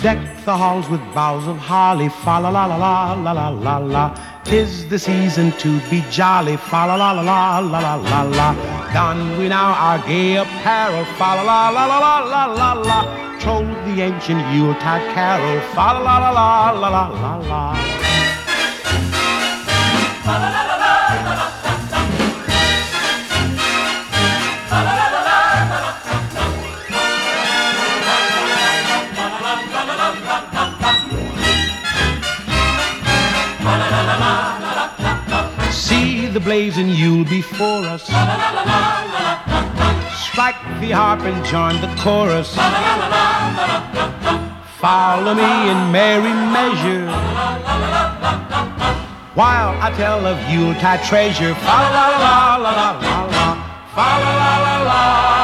Deck the halls with boughs of holly, fa la la la la la la la la. 'Tis the season to be jolly, fa la la la la la la la la. Don we now our gay apparel, fa la la la la la la la la. Troll the ancient Yuletide carol, fa la la la la la la la la. See the blazing Yule before us. Strike the harp and join the chorus. Follow me in merry measure while I tell of Yuletide treasure. Fa la la la la la la, fa la la la la.